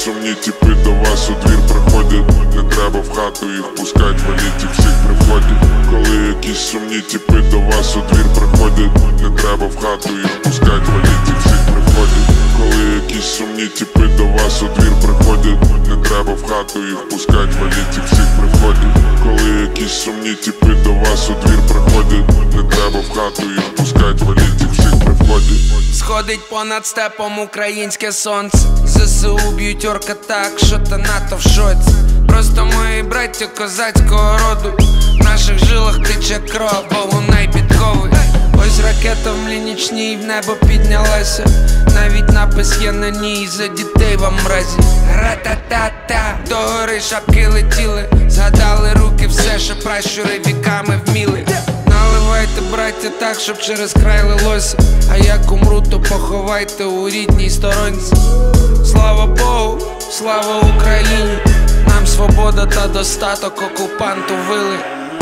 сумні тіпи до вас у двір приходять, не треба в хату їх пускать, валіть їх всіх при вході. Коли якісь сумні тіпи до вас у двір приходять, не треба в хату їх пускать, валіть їх всіх при вході. Коли якісь сумні тіпи до вас у двір приходять, не треба в хату їх пускать, валіть їх всіх при вході. Коли якісь сумні тіпи до вас у двір приходять, не треба в хату їх пускать, валіть їх всіх при вході. Сходить понад степом українське сонце, ЗСУ б'ють орка так, що та НАТО в шоці. Просто мої браття козацького роду, в наших жилах тече кров, вогонай підкови. Ось ракета в млінічній в небо піднялася, навіть напис є на ній за дітей в амразі. Ра-та-та-та, до гори шапки летіли, згадали руки все, що пращури віками вміли. Наливайте, браття, так, щоб через край лилося, а як умру, то поховайте у рідній сторонці. Слава Богу, слава Україні, нам свобода та достаток окупанту вили.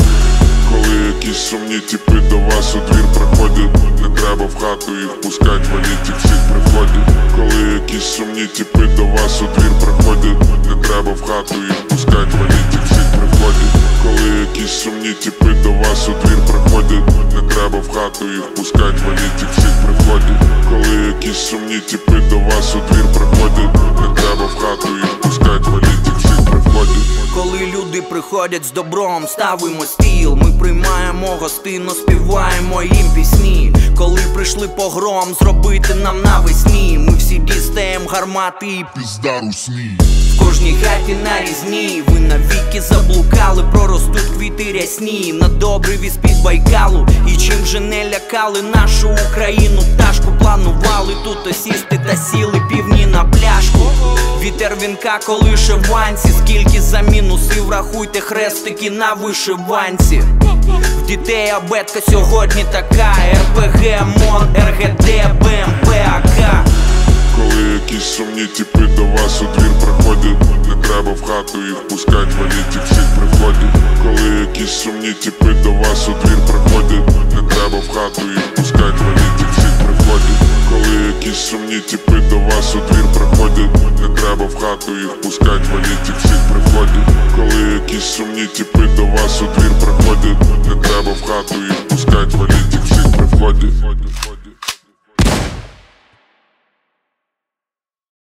Коли якісь сумні тіпи до вас у двір приходять, не треба в хату їх пускать, валіть їх всіх при вході. Коли якісь сумні тіпи до вас у двір приходять, не треба в хату їх пускать, валіть їх всіх при вході. Коли якісь сумні тіпи до вас у двір приходять, не треба в хату їх пускать, валіть їх всіх при вході. Коли якісь сумні тіпи до вас у двір приходять, не треба в хату їх пускать, валіть їх всіх при вході. Коли люди приходять з добром, ставимо стіл, ми приймаємо гостинно, співаємо їм пісні. Коли прийшли погром зробити нам навесні, ми всі дістаєм гармати і пізда русні. в кожній хаті нарізні, ви навіки заблукали, проростуть квіти рясні над обриві з-під Байкалу. І чим же не лякали нашу Україну пташку, планували тут осісти та сіли півні на пляшку. Вітер вінка колише в ванці, скільки за мінусів, рахуйте хрестики на вишиванці. В дітей абетка сьогодні така, РПГ, МОН, РГД, БМП, АК. Коли якісь сумні тіпи до вас у двір приходять, не треба в хату їх пускать, валіть їх всіх при вході. Коли якісь сумні тіпи до вас у двір приходять, не треба в хату їх пускать, валіть їх всіх при вході. Коли якісь сумні тіпи до вас у двір приходять, не треба в хату їх пускать, валіть їх всіх при вході. Коли якісь сумні тіпи до вас у двір приходять, не треба в хату їх пускать, валіть їх всіх при вході.